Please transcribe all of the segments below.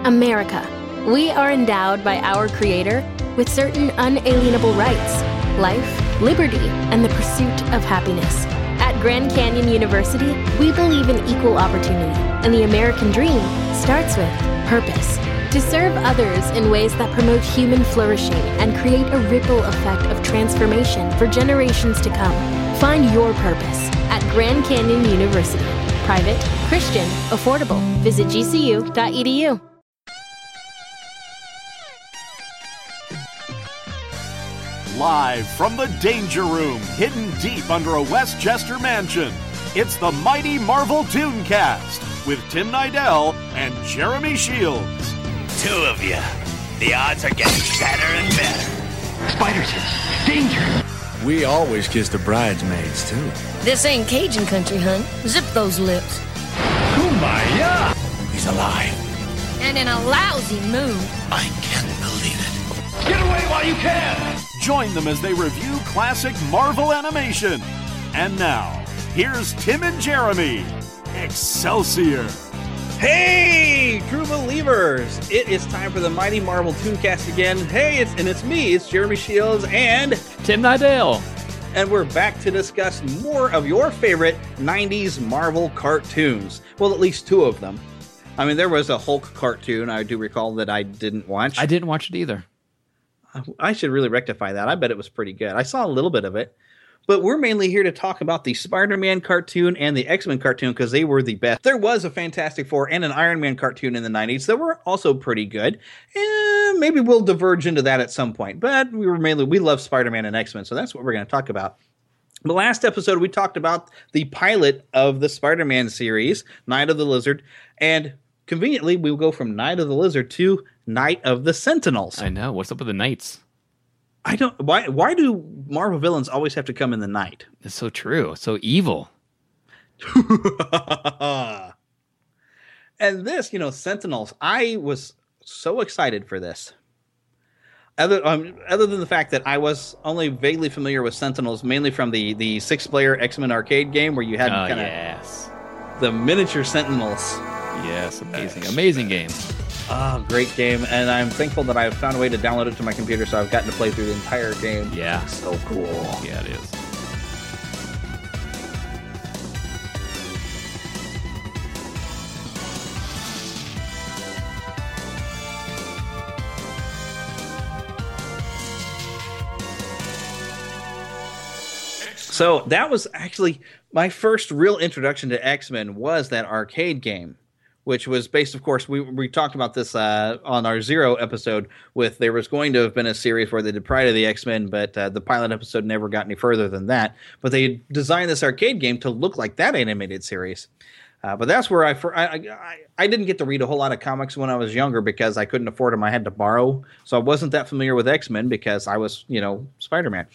America. We are endowed by our Creator with certain unalienable rights: life, liberty, and the pursuit of happiness. At Grand Canyon University, we believe in equal opportunity, and the American dream starts with purpose. To serve others in ways that promote human flourishing and create a ripple effect of transformation for generations to come. Find your purpose at Grand Canyon University. Private, Christian, affordable. Visit gcu.edu. Live from the Danger Room, hidden deep under a Westchester mansion, it's the Mighty Marvel Tooncast with Tim Nidell and Jeremy Shields. Two of you. The odds are getting better and better. Spiders, danger! We always kiss the bridesmaids, too. This ain't Cajun country, hun. Zip those lips. Kumbaya! He's alive. And in a lousy mood. I can't believe it. Get away while you can! Join them as they review classic Marvel animation. And now, here's Tim and Jeremy. Excelsior! Hey, true believers! It is time for the Mighty Marvel Tooncast again. Hey, it's me, it's Jeremy Shields and Tim Nidell. And we're back to discuss more of your favorite 90s Marvel cartoons. Well, at least two of them. I mean, there was a Hulk cartoon, I do recall, that I didn't watch. I didn't watch it either. I should really rectify that. I bet it was pretty good. I saw a little bit of it. But we're mainly here to talk about the Spider-Man cartoon and the X-Men cartoon because they were the best. There was a Fantastic Four and an Iron Man cartoon in the 90s that were also pretty good. And maybe we'll diverge into that at some point. But we love Spider-Man and X-Men, so that's what we're going to talk about. The last episode, we talked about the pilot of the Spider-Man series, Night of the Lizard. And conveniently, we will go from Night of the Lizard to Night of the Sentinels. I know. What's up with the Knights? I don't. Why do Marvel villains always have to come in the night? It's so true. It's so evil. And this, Sentinels. I was so excited for this. Other than the fact that I was only vaguely familiar with Sentinels, mainly from the 6-player X-Men arcade game where you had the miniature Sentinels. Yes, amazing game. Oh, great game, and I'm thankful that I've found a way to download it to my computer, so I've gotten to play through the entire game. Yeah. So cool. Yeah, it is. So that was actually my first real introduction to X-Men was that arcade game, which was based, of course, we talked about this on our Zero episode there was going to have been a series where they did Pride of the X-Men, but the pilot episode never got any further than that. But they designed this arcade game to look like that animated series. But that's where I didn't get to read a whole lot of comics when I was younger because I couldn't afford them. I had to borrow. So I wasn't that familiar with X-Men because I was, Spider-Man.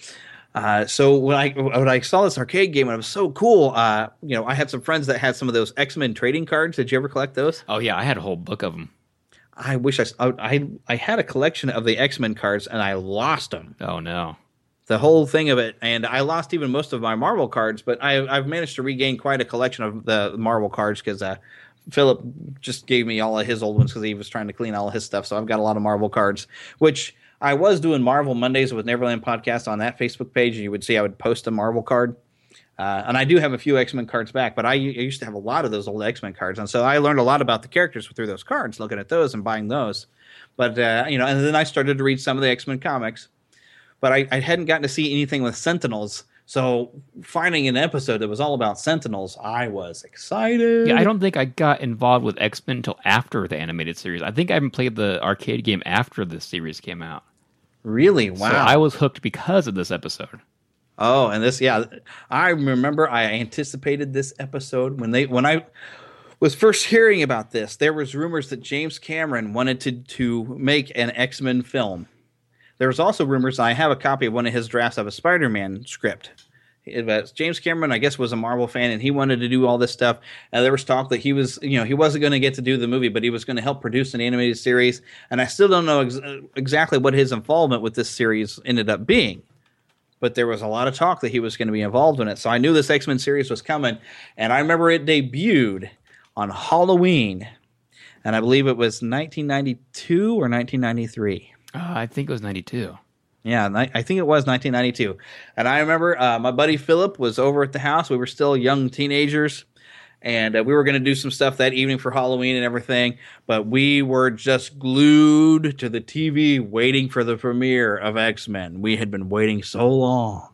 So when I saw this arcade game, and it was so cool. I had some friends that had some of those X-Men trading cards. Did you ever collect those? Oh yeah, I had a whole book of them. I wish I had a collection of the X-Men cards, and I lost them. Oh no, the whole thing of it, and I lost even most of my Marvel cards. But I've managed to regain quite a collection of the Marvel cards because Philip just gave me all of his old ones because he was trying to clean all of his stuff. So I've got a lot of Marvel cards, which I was doing Marvel Mondays with Neverland Podcast on that Facebook page, and you would see I would post a Marvel card. And I do have a few X-Men cards back, but I used to have a lot of those old X-Men cards. And so I learned a lot about the characters through those cards, looking at those and buying those. But, and then I started to read some of the X-Men comics. But I hadn't gotten to see anything with Sentinels. So finding an episode that was all about Sentinels, I was excited. Yeah, I don't think I got involved with X-Men until after the animated series. I think I even played the arcade game after the series came out. Really? Wow. So I was hooked because of this episode. Oh, and I remember I anticipated this episode when I was first hearing about this. There was rumors that James Cameron wanted to make an X-Men film. There was also rumors. I have a copy of one of his drafts of a Spider-Man script. James Cameron, I guess, was a Marvel fan, and he wanted to do all this stuff. And there was talk that he wasn't going to get to do the movie, but he was going to help produce an animated series. And I still don't know exactly what his involvement with this series ended up being. But there was a lot of talk that he was going to be involved in it. So I knew this X-Men series was coming. And I remember it debuted on Halloween. and I believe it was 1992 or 1993. I think it was 92. Yeah, I think it was 1992. And I remember my buddy Philip was over at the house. We were still young teenagers, and we were going to do some stuff that evening for Halloween and everything. But we were just glued to the TV waiting for the premiere of X-Men. We had been waiting so long.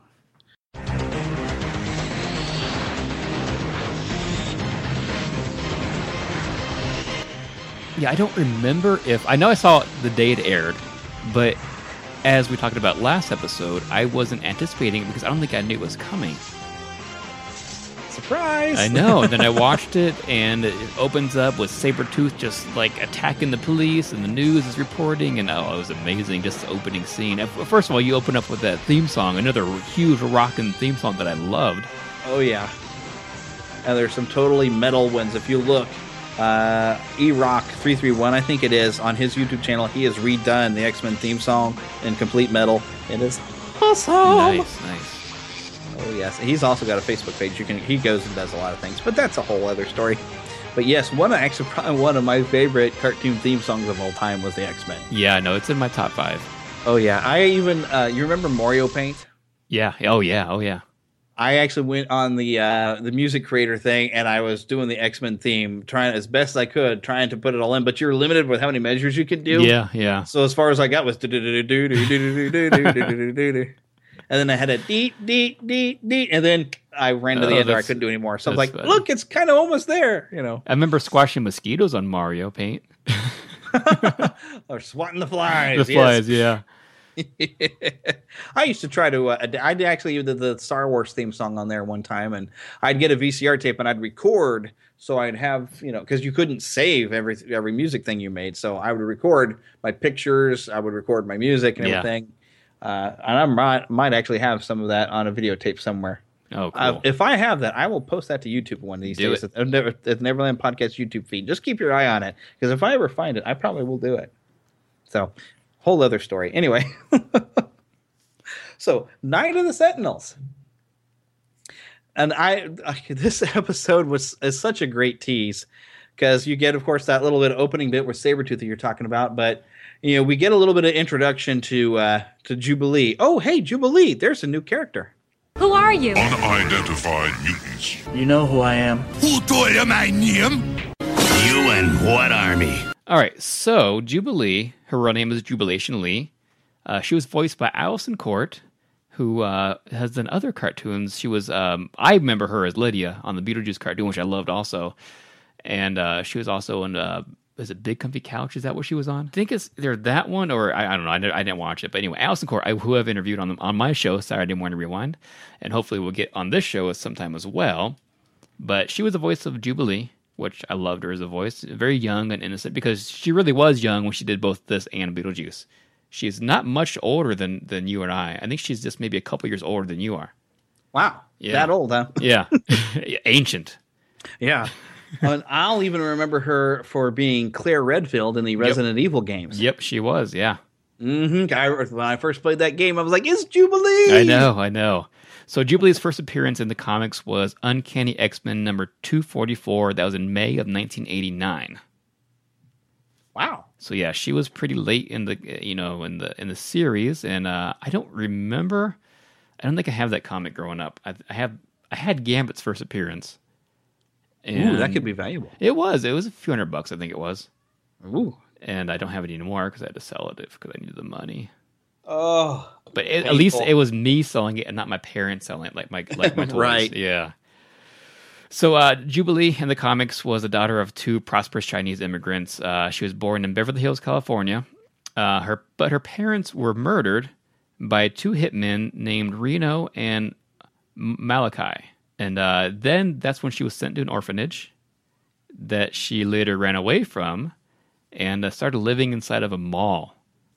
Yeah, I don't remember I know I saw it the day it aired, but as we talked about last episode, I wasn't anticipating it because I don't think I knew it was coming. Surprise! I know. And then I watched it, and it opens up with Sabretooth just like attacking the police, and the news is reporting, and it was amazing, just the opening scene. First of all, you open up with that theme song, another huge rockin' theme song that I loved. Oh, yeah. And there's some totally metal ones. If you look, E-Rock331, I think it is, on his YouTube channel, he has redone the X-Men theme song in complete metal. It is awesome. Nice. Oh, yes. He's also got a Facebook page. He goes and does a lot of things, but that's a whole other story. But yes, probably one of my favorite cartoon theme songs of all time was the X-Men. Yeah, no, it's in my top 5. Oh, yeah. I even, you remember Mario Paint? Yeah. Oh, yeah. I actually went on the music creator thing, and I was doing the X-Men theme, trying as best I could, trying to put it all in. But you're limited with how many measures you could do. Yeah. So as far as I got was and then I had a dee, and then I ran to the end where I couldn't do anymore. So I was like, funny. Look, it's kind of almost there, I remember squashing mosquitoes on Mario Paint. Or swatting the flies. The flies, yeah. I used to try to. I actually did the Star Wars theme song on there one time, and I'd get a VCR tape and I'd record, so I'd have because you couldn't save every music thing you made, so I would record my pictures, I would record my music and everything, and I might actually have some of that on a videotape somewhere. Oh, cool. If I have that, I will post that to YouTube one of these days. At Neverland Podcast YouTube feed. Just keep your eye on it, because if I ever find it, I probably will do it. So. Whole other story. Anyway, so Night of the Sentinels, and this episode is such a great tease, because you get, of course, that little bit of opening bit with Sabretooth that you're talking about, but we get a little bit of introduction to Jubilee. Oh, hey, Jubilee! There's a new character. Who are you? Unidentified mutants. You know who I am? Who told you my name? You and what army? All right, so Jubilee, her real name is Jubilation Lee. She was voiced by Allison Court, who has done other cartoons. She was, I remember her as Lydia on the Beetlejuice cartoon, which I loved also. And she was also in, is it Big Comfy Couch? Is that what she was on? I think it's either that one, or I don't know. I didn't watch it. But anyway, Allison Court, who I've interviewed on my show, Saturday Morning Rewind. And hopefully we'll get on this show sometime as well. But she was the voice of Jubilee, which I loved her as a voice. Very young and innocent, because she really was young when she did both this and Beetlejuice. She's not much older than you and I. I think she's just maybe a couple years older than you are. Wow. Yeah. That old, huh? Yeah. Ancient. Yeah. And I'll even remember her for being Claire Redfield in the Resident Evil games. Yep, she was, yeah. Mm-hmm. When I first played that game, I was like, it's Jubilee! I know. So Jubilee's first appearance in the comics was Uncanny X-Men number 244. That was in May of 1989. Wow. So yeah, she was pretty late in the in the series, and I don't remember. I don't think I have that comic growing up. I had Gambit's first appearance. Ooh, that could be valuable. It was a few $100, I think it was. Ooh. And I don't have it anymore because I had to sell it because I needed the money. Oh, but at least it was me selling it and not my parents selling it, like my toys. Right. Yeah. So Jubilee in the comics was the daughter of two prosperous Chinese immigrants. She was born in Beverly Hills, California. But her parents were murdered by two hitmen named Reno and Malachi. And then that's when she was sent to an orphanage that she later ran away from and started living inside of a mall.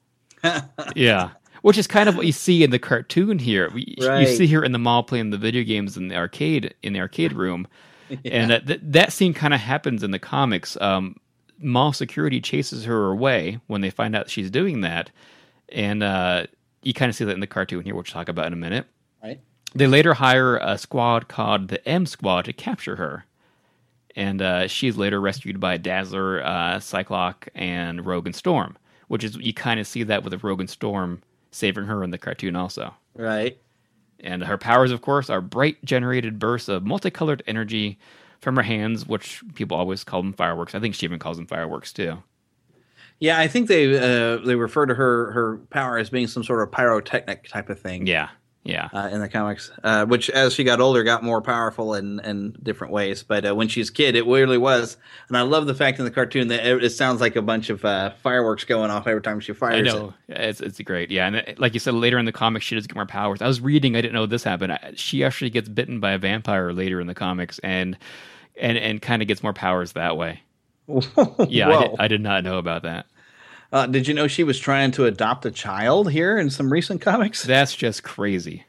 Yeah. Which is kind of what you see in the cartoon here. Right. You see her in the mall playing the video games in the arcade room. Yeah. And that scene kind of happens in the comics. Mall security chases her away when they find out she's doing that. And you kind of see that in the cartoon here, which we'll talk about in a minute. Right. They later hire a squad called the M Squad to capture her. And she's later rescued by Dazzler, Cyclops, and Rogue and Storm, which is, you kind of see that with Rogue and Storm saving her in the cartoon also. Right. And her powers, of course, are bright generated bursts of multicolored energy from her hands, which people always call them fireworks. I think she even calls them fireworks, too. Yeah, I think they refer to her power as being some sort of pyrotechnic type of thing. Yeah. In the comics, which as she got older got more powerful in different ways. But when she's a kid, it really was. And I love the fact in the cartoon that it sounds like a bunch of fireworks going off every time she fires. I know. It's great. Yeah, and like you said, later in the comics, she does get more powers. I was reading, I didn't know this happened. She actually gets bitten by a vampire later in the comics and kind of gets more powers that way. Yeah, I did not know about that. Did you know she was trying to adopt a child here in some recent comics? That's just crazy.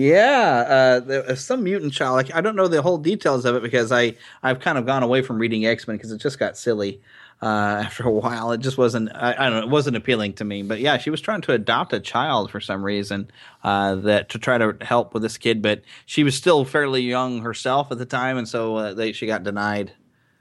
Yeah, some mutant child. Like, I don't know the whole details of it because I've kind of gone away from reading X-Men because it just got silly after a while. It just wasn't. I don't know. It wasn't appealing to me. But yeah, she was trying to adopt a child for some reason that to try to help with this kid, but she was still fairly young herself at the time, and so she got denied.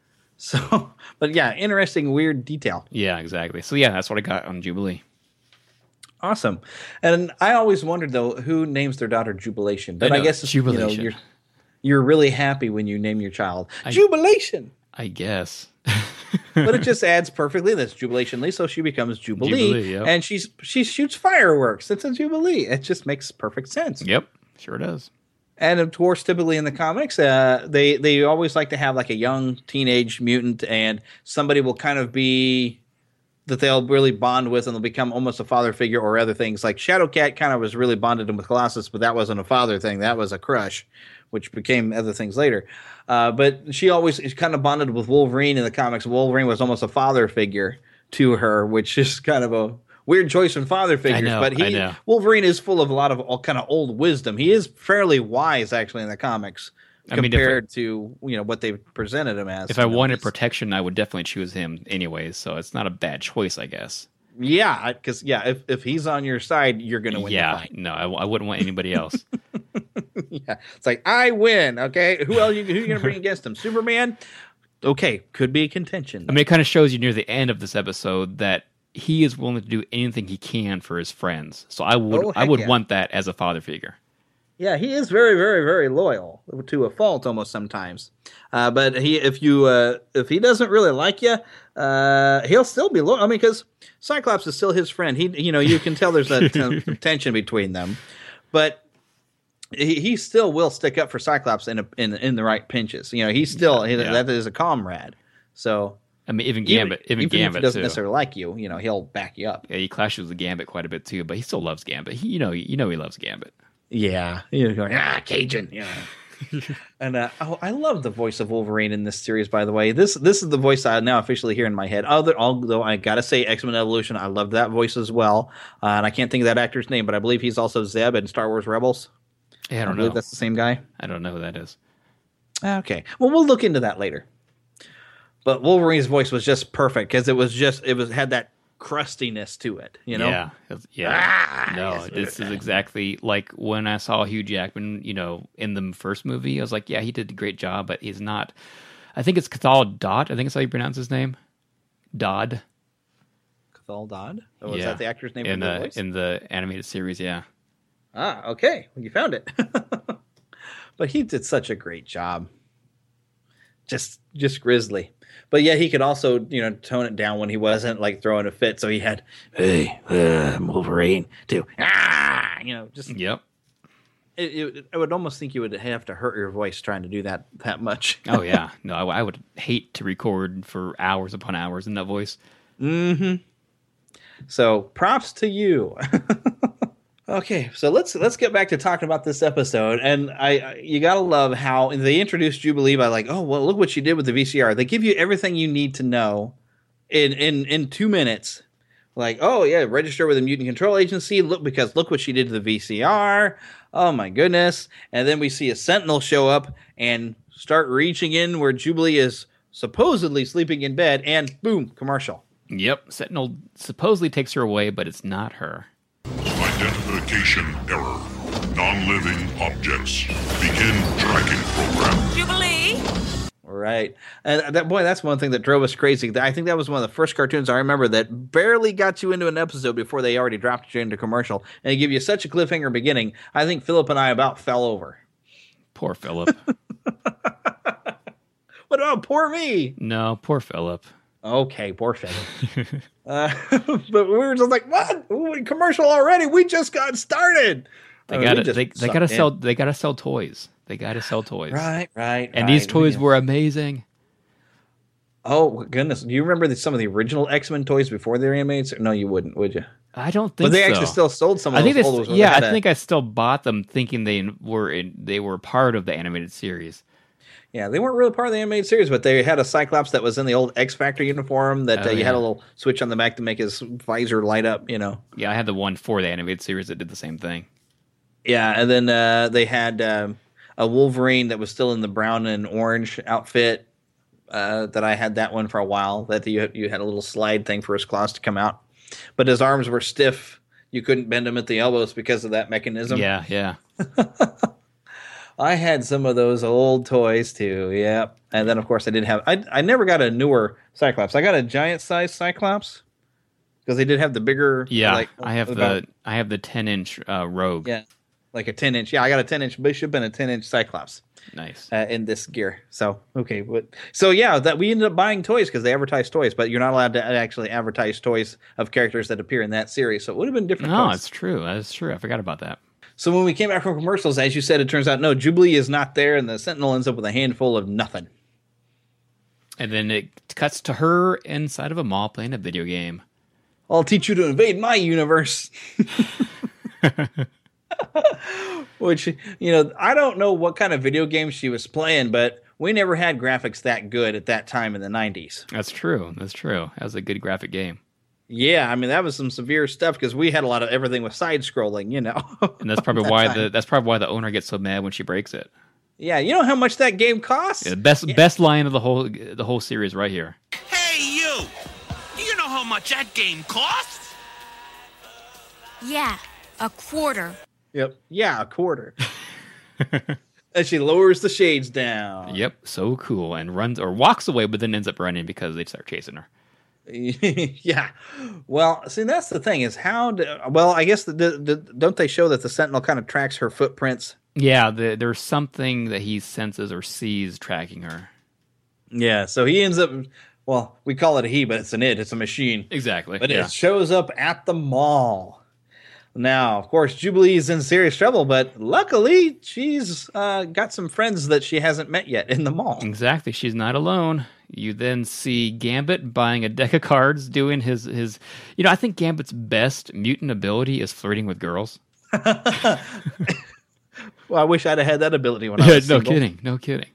So, but yeah, interesting, weird detail. Yeah, exactly. So yeah, that's what I got on Jubilee. Awesome. And I always wondered though, who names their daughter Jubilation? But I guess Jubilation. You're really happy when you name your child Jubilation. I guess. But it just adds perfectly. That's Jubilation Lee, so she becomes Jubilee, yep. And she shoots fireworks. It's a Jubilee. It just makes perfect sense. Yep, sure does. And of course, typically in the comics, they always like to have like a young teenage mutant, and somebody will kind of be that they'll really bond with, and they'll become almost a father figure or other things. Like Shadowcat kind of was really bonded with Colossus, but that wasn't a father thing. That was a crush, which became other things later. But she always kind of bonded with Wolverine in the comics. Wolverine was almost a father figure to her, which is kind of a weird choice in father figures, but Wolverine is full of a lot of all kind of old wisdom. He is fairly wise, actually, in the comics compared to what they've presented him as. If I wanted protection, I would definitely choose him anyways. So it's not a bad choice, I guess. Yeah, because if he's on your side, you're going to win the fight. No, I wouldn't want anybody else. Yeah, it's like I win. Okay, who else? Who are you going to bring against him? Superman. Okay, could be a contention. I mean, it kind of shows you near the end of this episode that he is willing to do anything he can for his friends. So I would want that as a father figure. Yeah, he is very, very, very loyal to a fault almost sometimes. But if he doesn't really like you, he'll still be loyal. I mean, because Cyclops is still his friend. You can tell there's a tension between them, but he still will stick up for Cyclops in the right pinches. He still that is a comrade. So. I mean, even Gambit, if he doesn't necessarily like you, he'll back you up. Yeah, he clashes with Gambit quite a bit too, but he still loves Gambit. He loves Gambit. Yeah, going Cajun. Yeah, and I love the voice of Wolverine in this series. By the way, this is the voice I now officially hear in my head. Although I gotta say, X-Men Evolution, I love that voice as well. And I can't think of that actor's name, but I believe he's also Zeb in Star Wars Rebels. Yeah, I don't know. Believe that's the same guy. I don't know who that is. Okay, well, we'll look into that later. But Wolverine's voice was just perfect because it had that crustiness to it, Yeah. This is exactly like when I saw Hugh Jackman, in the first movie. I was like, yeah, he did a great job, but he's not. I think it's Cathal Dodd. I think it's how you pronounce his name. Dodd. Cathal Dodd? Oh, is that the actor's name in for the voice? In the animated series, yeah. Ah, okay. Well, you found it. But he did such a great job. Just grisly. But yeah, he could also, tone it down when he wasn't like throwing a fit. So he had, hey, I'm Wolverine too. Just. Yep. I would almost think you would have to hurt your voice trying to do that much. Oh yeah, no, I would hate to record for hours upon hours in that voice. Mm-hmm. So props to you. Okay, so let's get back to talking about this episode, and you gotta love how they introduced Jubilee by like, oh well, look what she did with the VCR. They give you everything you need to know in 2 minutes. Like, oh yeah, register with the Mutant Control Agency. Look what she did to the VCR. Oh my goodness! And then we see a Sentinel show up and start reaching in where Jubilee is supposedly sleeping in bed, and boom, commercial. Yep, Sentinel supposedly takes her away, but it's not her. Identification error. Non-living objects. Begin tracking program. Jubilee? Right. And that's one thing that drove us crazy. I think that was one of the first cartoons I remember that barely got you into an episode before they already dropped you into commercial. And they give you such a cliffhanger beginning. I think Philip and I about fell over. Poor Philip. What about poor me? No, poor Philip. Okay, poor Philip. But we were just like, what? Ooh, commercial already? We just got started. They gotta sell. They gotta sell toys. They gotta sell toys. Right. And these toys were amazing. Oh goodness! Do you remember some of the original X-Men toys before they were animated? No, you wouldn't, would you? I don't think. But they so. actually still sold some of those old ones. Yeah, I think I still bought them, thinking they were part of the animated series. Yeah, they weren't really part of the animated series, but they had a Cyclops that was in the old X Factor uniform that you had a little switch on the back to make his visor light up. You know. Yeah, I had the one for the animated series that did the same thing. Yeah, and then they had a Wolverine that was still in the brown and orange outfit. That I had that one for a while. That you had a little slide thing for his claws to come out, but his arms were stiff. You couldn't bend them at the elbows because of that mechanism. Yeah. I had some of those old toys too. Yep. And then of course I did have. I never got a newer Cyclops. I got a giant size Cyclops because they did have the bigger. Yeah, I have the 10-inch Rogue. Yeah, like a 10-inch. Yeah, I got a 10-inch Bishop and a 10-inch Cyclops. Nice. In this gear. So okay, so yeah, that we ended up buying toys because they advertise toys, but you're not allowed to actually advertise toys of characters that appear in that series. So it would have been different. No, toys. it's true. That's true. I forgot about that. So when we came back from commercials, as you said, it turns out no, Jubilee is not there, and the Sentinel ends up with a handful of nothing. And then it cuts to her inside of a mall playing a video game. I'll teach you to invade my universe. Which, I don't know what kind of video game she was playing, but we never had graphics that good at that time in the 90s. That's true. That was a good graphic game. Yeah, I mean, that was some severe stuff because we had a lot of everything with side-scrolling, And that's probably why the owner gets so mad when she breaks it. Yeah, you know how much that game costs? Yeah, best line of the whole series right here. Hey, you! Do you know how much that game costs? Yeah, $0.25. Yep. Yeah, $0.25. And she lowers the shades down. Yep, so cool. And walks away, but then ends up running because they start chasing her. Yeah. Well, see, that's the thing is I guess don't they show that the Sentinel kind of tracks her footprints? Yeah, there's something that he senses or sees tracking her. Yeah, so he ends up, well, we call it a he, but it's it's a machine. Exactly. But it shows up at the mall. Now, of course, Jubilee is in serious trouble, but luckily she's got some friends that she hasn't met yet in the mall. Exactly. She's not alone. You then see Gambit buying a deck of cards, doing his I think Gambit's best mutant ability is flirting with girls. Well, I wish I'd have had that ability when I was No single. No kidding.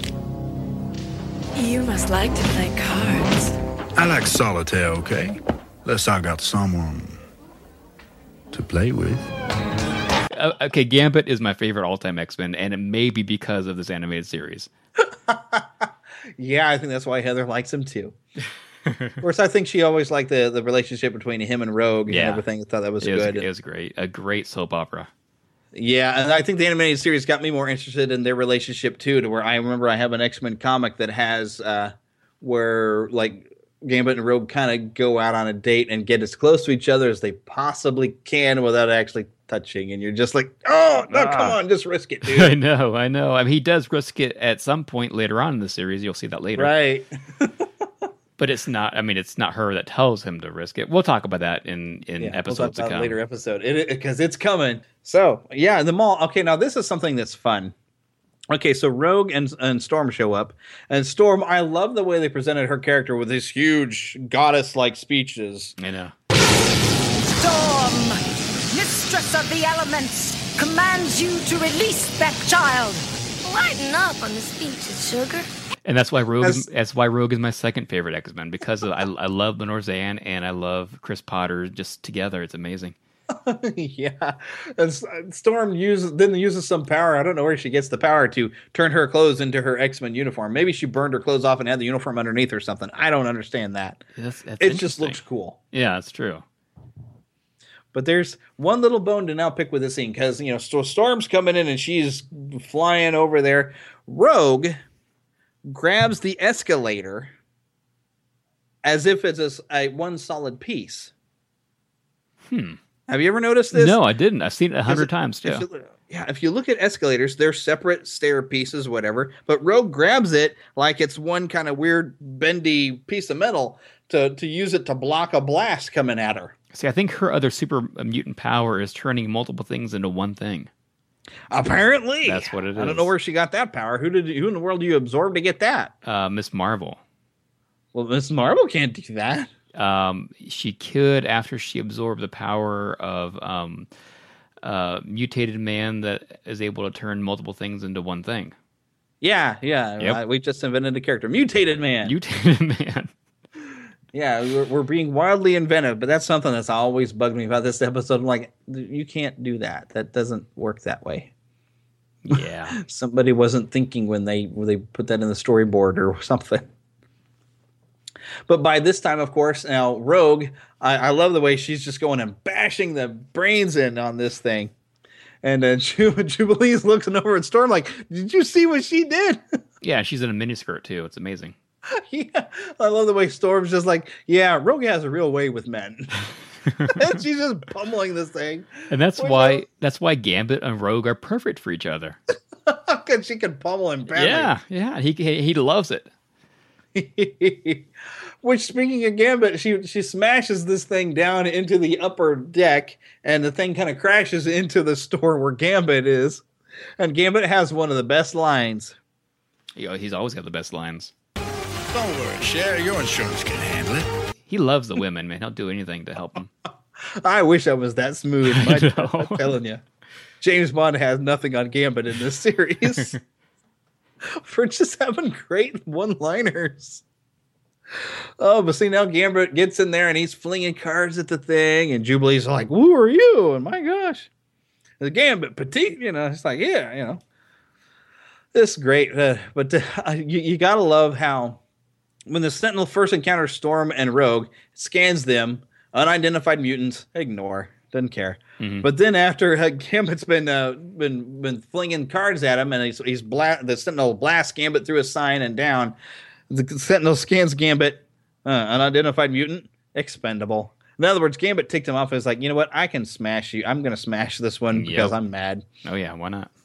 You must like to play cards. I like solitaire, okay? Unless I got someone to play with. Okay, Gambit is my favorite all-time X-Men, and it may be because of this animated series. Yeah, I think that's why Heather likes him too. Of course, I think she always liked the relationship between him and Rogue and everything. I thought that was good. It was great. A great soap opera. Yeah, and I think the animated series got me more interested in their relationship too, to where I remember I have an X-Men comic that has where like Gambit and Rogue kind of go out on a date and get as close to each other as they possibly can without actually touching, and you're just like, oh no, come on, just risk it, dude. I know. I mean, he does risk it at some point later on in the series. You'll see that later, right? But it's not. I mean, it's not her that tells him to risk it. We'll talk about that in episodes to come. Later episode, because it's coming. So yeah, the mall. Okay, now this is something that's fun. Okay, so Rogue and Storm show up, and Storm, I love the way they presented her character with these huge goddess-like speeches. I know. Storm, mistress of the elements, commands you to release that child. Lighten up on the speeches, sugar. And that's why Rogue is my second favorite X-Men, because I love Lenore Zan and I love Chris Potter just together. It's amazing. Yeah, and Storm uses some power. I don't know where she gets the power to turn her clothes into her X-Men uniform. Maybe she burned her clothes off and had the uniform underneath or something. I don't understand that. It just looks cool. Yeah, it's true. But there's one little bone to now pick with this scene, because Storm's coming in and she's flying over there. Rogue grabs the escalator as if it's a one solid piece. Have you ever noticed this? No, I didn't. I've seen it 100 times too. If you look at escalators, they're separate stair pieces, whatever. But Rogue grabs it like it's one kind of weird bendy piece of metal to use it to block a blast coming at her. See, I think her other super mutant power is turning multiple things into one thing. Apparently, that's what it is. I don't know where she got that power. Who in the world do you absorb to get that? Miss Marvel. Well, Miss Marvel can't do that. She could after she absorbed the power of mutated man that is able to turn multiple things into one thing. Yeah. Yep. We just invented a character, Mutated Man. Mutated Man. Yeah, we're being wildly inventive, but that's something that's always bugged me about this episode. I'm like, you can't do that. That doesn't work that way. Yeah. Somebody wasn't thinking when they put that in the storyboard or something. But by this time, of course, now Rogue, I love the way she's just going and bashing the brains in on this thing. And then Jubilee's looking over at Storm like, did you see what she did? Yeah, she's in a miniskirt too. It's amazing. Yeah, I love the way Storm's just like, yeah, Rogue has a real way with men. And she's just pummeling this thing. And that's why Gambit and Rogue are perfect for each other. Because she can pummel him badly. Yeah, he loves it. Which, speaking of Gambit, she smashes this thing down into the upper deck, and the thing kind of crashes into the store where Gambit is. And Gambit has one of the best lines. He's always got the best lines. Don't worry, Cher. Your insurance can handle it. He loves the women, man. He'll do anything to help them. I wish I was that smooth. I'm telling you. James Bond has nothing on Gambit in this series. For just having great one-liners. Oh, but see, now Gambit gets in there and he's flinging cards at the thing, and Jubilee's like, who are you? And my gosh. The Gambit, petite, it's like, yeah, This is great. But you got to love how when the Sentinel first encounters Storm and Rogue, scans them, unidentified mutants, ignore, doesn't care. Mm-hmm. But then after Gambit's been flinging cards at him, and the Sentinel blasts Gambit through a sign and down, the Sentinel scans Gambit, unidentified mutant, expendable. In other words, Gambit ticked him off and was like, you know what, I can smash you. I'm going to smash this one because I'm mad. Oh yeah, why not?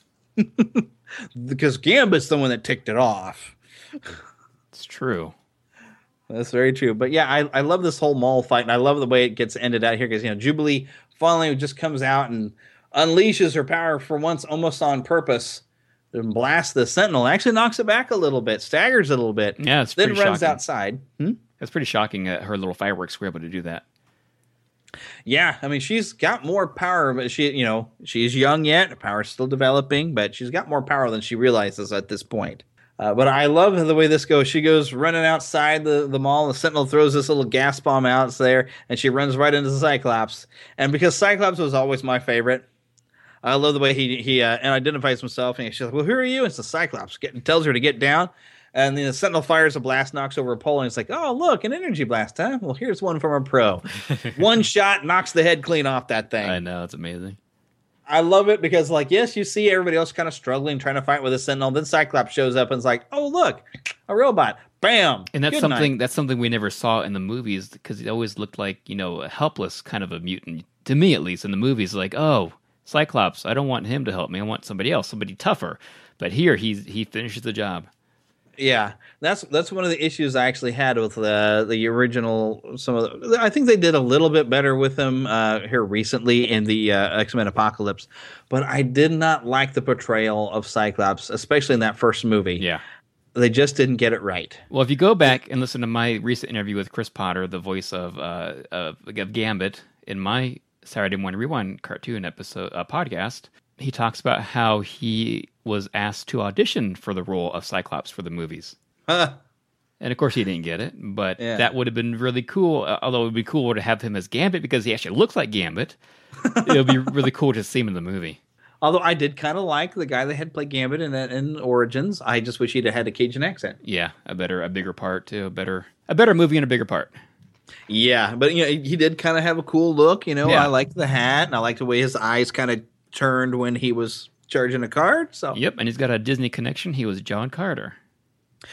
Because Gambit's the one that ticked it off. It's true. That's very true. But yeah, I love this whole mall fight, and I love the way it gets ended out here because, Jubilee finally just comes out and unleashes her power for once almost on purpose and blasts the Sentinel. Actually knocks it back a little bit, staggers it a little bit. Yeah, it's then pretty runs shocking. Outside. It's pretty shocking that her little fireworks were able to do that. Yeah, I mean, she's got more power, but she's young yet. Her power's still developing, but she's got more power than she realizes at this point. But I love the way this goes. She goes running outside the mall. The Sentinel throws this little gas bomb out there, and she runs right into the Cyclops. And because Cyclops was always my favorite, I love the way he identifies himself. And she's like, well, who are you? It's the Cyclops. Tells her to get down. And then the Sentinel fires a blast, knocks over a pole, and it's like, oh, look, an energy blast, huh? Well, here's one from a pro. One shot knocks the head clean off that thing. I know, it's amazing. I love it because, yes, you see everybody else kind of struggling, trying to fight with a Sentinel. Then Cyclops shows up and is like, oh, look, a robot. Bam. And that's something we never saw in the movies because he always looked like, a helpless kind of a mutant. To me, at least, in the movies, like, oh, Cyclops, I don't want him to help me. I want somebody else, somebody tougher. But here, he finishes the job. Yeah, that's one of the issues I actually had with the original. I think they did a little bit better with him here recently in the X-Men Apocalypse, but I did not like the portrayal of Cyclops, especially in that first movie. Yeah, they just didn't get it right. Well, if you go back and listen to my recent interview with Chris Potter, the voice of Gambit in my Saturday Morning Rewind cartoon episode podcast, he talks about how he was asked to audition for the role of Cyclops for the movies. And of course he didn't get it, but that would have been really cool. Although it would be cooler to have him as Gambit because he actually looks like Gambit. It would be really cool to see him in the movie. Although I did kind of like the guy that had played Gambit in Origins. I just wish he'd have had a Cajun accent. Yeah, a bigger part too. A better movie and a bigger part. Yeah, but he did kind of have a cool look. I liked the hat, and I liked the way his eyes kind of turned when he was charging a card. So yep, and he's got a Disney connection. He was John Carter.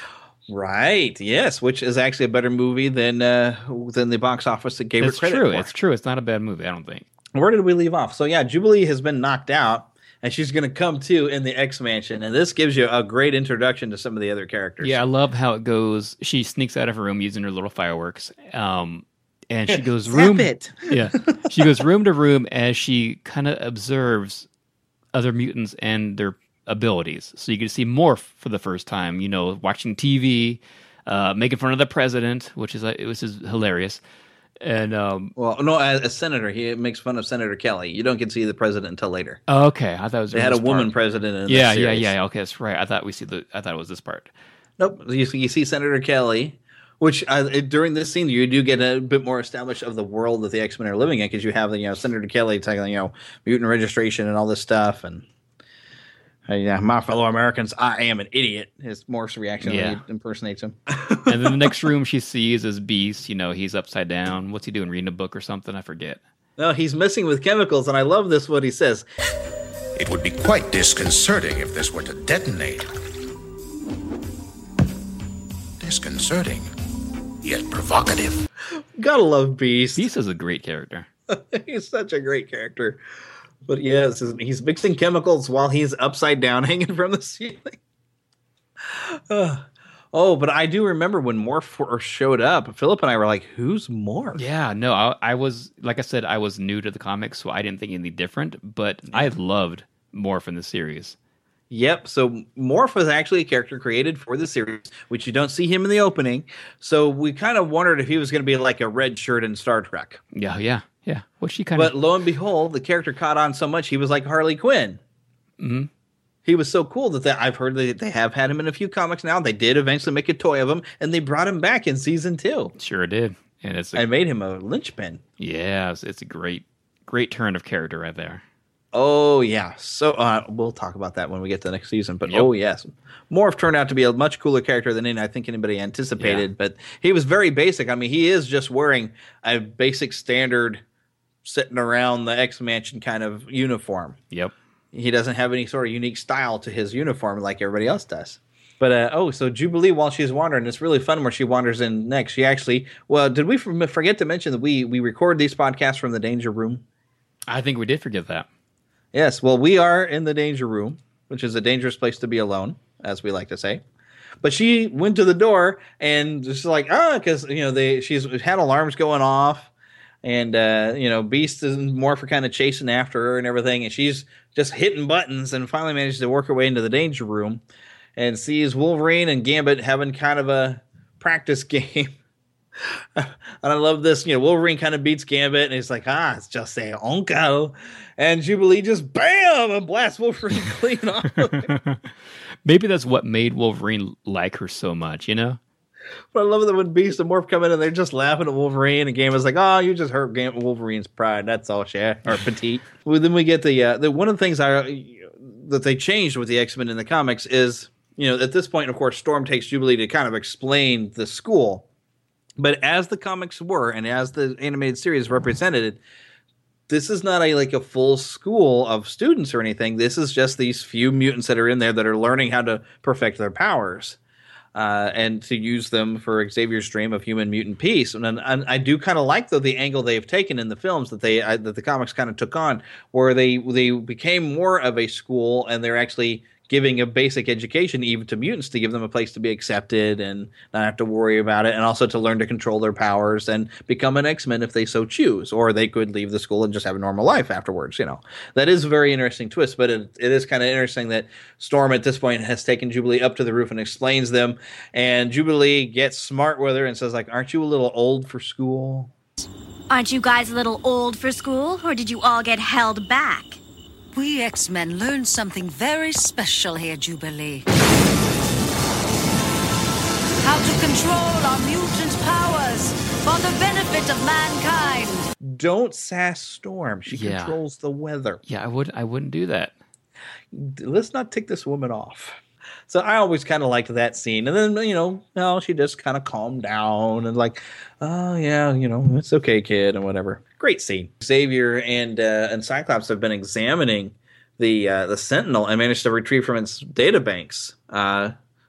Right. Yes, which is actually a better movie than the box office that gave it credit for. It's true. It's not a bad movie, I don't think. Where did we leave off? So yeah, Jubilee has been knocked out, and she's going to come to in the X Mansion, and this gives you a great introduction to some of the other characters. Yeah, I love how it goes. She sneaks out of her room using her little fireworks, and she goes she goes room to room as she kind of observes other mutants and their abilities. So you can see Morph for the first time, watching TV, making fun of the president, which is hilarious. And as senator, he makes fun of Senator Kelly. You don't get to see the president until later. Oh, okay, I thought it was they had a woman president in yeah, this series. yeah. Okay, that's right. I thought it was this part. Nope. You see Senator Kelly, which during this scene you do get a bit more established of the world that the X-Men are living in, because you have Senator Kelly talking mutant registration and all this stuff, and my fellow Americans, I am an idiot. His Morph's reaction when he impersonates him. And then the next room she sees is Beast. He's upside down. What's he doing? Reading a book or something? I forget. No, he's messing with chemicals, and I love this, what he says. It would be quite disconcerting if this were to detonate. Disconcerting, yet provocative. Gotta love Beast. Beast is a great character. He's such a great character. But yes, he's mixing chemicals while he's upside down hanging from the ceiling. But I do remember when Morph first showed up, Philip and I were like, who's Morph? Yeah, no, I was, like I said, I was new to the comics, so I didn't think anything different, but I loved Morph in the series. Yep, so Morph was actually a character created for the series, which you don't see him in the opening, so we kind of wondered if he was going to be like a red shirt in Star Trek. Yeah. Well, But lo and behold, the character caught on so much, he was like Harley Quinn. Mm-hmm. He was so cool that I've heard that they have had him in a few comics now. They did eventually make a toy of him, and they brought him back in season 2. Sure did. And made him a linchpin. Yeah, it's a great turn of character right there. Oh, yeah. So we'll talk about that when we get to the next season. But Oh, yes. Morph turned out to be a much cooler character than I think anybody anticipated. Yeah. But he was very basic. I mean, he is just wearing a basic standard sitting around the X-Mansion kind of uniform. Yep. He doesn't have any sort of unique style to his uniform like everybody else does. But, so Jubilee, while she's wandering, it's really fun where she wanders in next. She actually, did we forget to mention that we record these podcasts from the Danger Room? I think we did forget that. Yes, well, we are in the Danger Room, which is a dangerous place to be alone, as we like to say. But she went to the door and just like, because, she's had alarms going off. And, Beast and Morph are kind of chasing after her and everything. And she's just hitting buttons and finally manages to work her way into the Danger Room and sees Wolverine and Gambit having kind of a practice game. And I love this. Wolverine kind of beats Gambit and he's like, it's just a onko. And Jubilee just bam and blasts Wolverine clean off. Maybe that's what made Wolverine like her so much, But I love that when Beast and Morph come in and they're just laughing at Wolverine, and Gambit's like, you just hurt Wolverine's pride. That's all, or petite. Well, then we get the one of the things that they changed with the X-Men in the comics is, at this point, of course, Storm takes Jubilee to kind of explain the school. But as the comics were, and as the animated series represented, this is not a full school of students or anything. This is just these few mutants that are in there that are learning how to perfect their powers. And to use them for Xavier's dream of human mutant peace. And I do kind of like, though, the angle they've taken in the films that that the comics kind of took on, where they became more of a school and they're actually giving a basic education even to mutants to give them a place to be accepted and not have to worry about it, and also to learn to control their powers and become an X-Men if they so choose, or they could leave the school and just have a normal life afterwards. That is a very interesting twist, but it is kind of interesting that Storm at this point has taken Jubilee up to the roof and explains them, and Jubilee gets smart with her and says, aren't you a little old for school? Aren't you guys a little old for school, or did you all get held back? We X-Men learned something very special here, Jubilee. How to control our mutant powers for the benefit of mankind. Don't sass Storm. She controls the weather. Yeah, I wouldn't do that. Let's not tick this woman off. So I always kind of liked that scene. And then, she just kind of calmed down and it's okay, kid, and whatever. Great scene. Xavier and Cyclops have been examining the Sentinel and managed to retrieve from its databanks